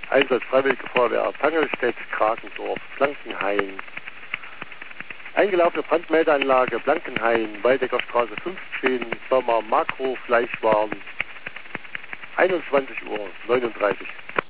Einsatz Freiwillige Feuerwehr Tangelstedt, Krakendorf, Blankenhain. Eingelaufene Brandmeldeanlage Blankenhain, Waldecker Straße 15, Firma Makro Fleischwaren, 21:39 Uhr.